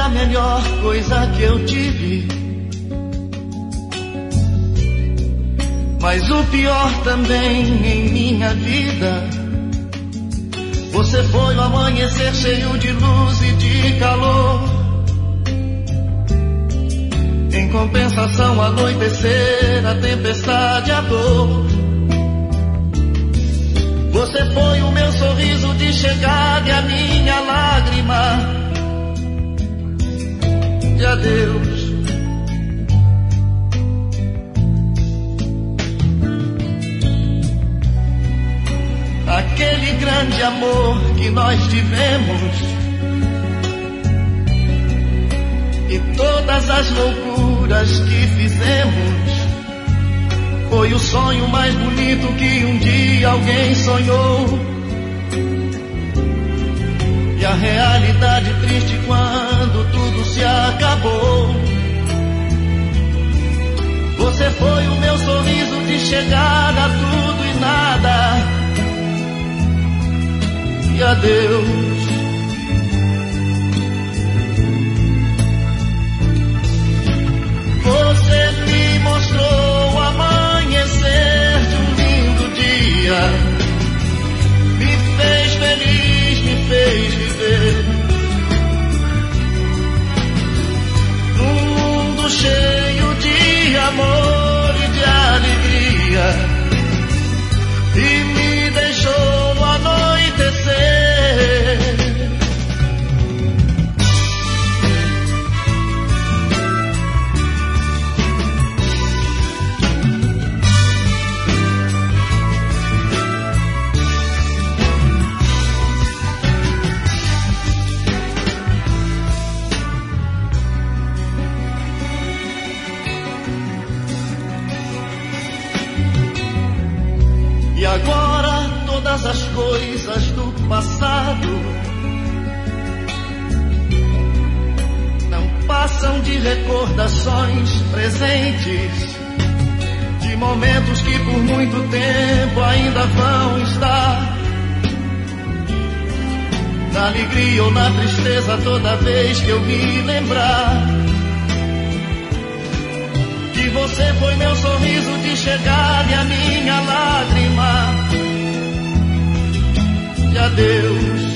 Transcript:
a melhor coisa que eu tive, mas o pior também em minha vida. Você foi o amanhecer cheio de luz e de calor. Em compensação, anoitecer, a tempestade, a dor. Você foi o meu sorriso de chegada e a minha lágrima de adeus. Aquele grande amor que nós tivemos e todas as loucuras que fizemos, foi o sonho mais bonito que um dia alguém sonhou. E a realidade triste quando tudo se acabou. Você foi o meu sorriso de chegada a tudo e nada. E adeus. Você me mostrou o amanhecer de um lindo dia, me fez feliz, me fez viver num mundo cheio de amor e de alegria, e me deixou anoitecer. E agora todas as coisas do passado não passam de recordações presentes, de momentos que por muito tempo ainda vão estar. Na alegria ou na tristeza, toda vez que eu me lembrar que você foi meu sorriso de chegada e a minha lágrima de adeus.